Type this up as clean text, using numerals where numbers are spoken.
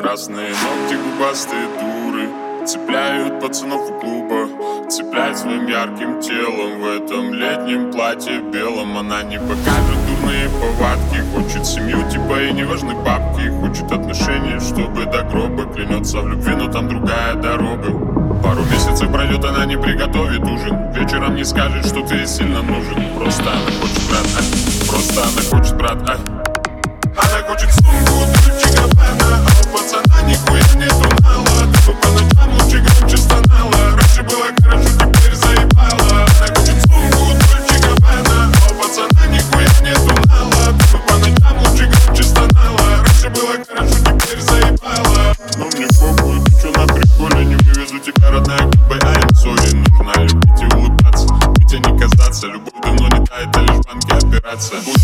Красные ногти, губастые дуры цепляют пацанов у клуба, цепляет своим ярким телом. В этом летнем платье белом она не покажет дурные повадки. Хочет семью, типа и не важны бабки. Хочет отношения, чтобы до гроба. Клянется в любви, но там другая дорога. Пару месяцев пройдет, она не приготовит ужин. Вечером не скажет, что ты ей сильно нужен. Просто она хочет, брат, просто она хочет, брат, Она хочет сумку, Дольче Габбана, а у пацана нихуя нету нала. Ты по ночам лучше громче стонала. Раньше было хорошо, теперь заебала. Она хочет сумку, Дольче Габбана, а у пацана нихуя нету нала. Ты по ночам лучше громче стонала. Раньше было хорошо, теперь заебала. Но мне похуй, ты чё на приколе? Не вывезу тебя, родная, goodbye, I am sorry. Нужно любить и улыбаться, быть и не казаться. Любовь давно не тает, а лишь в банке операция.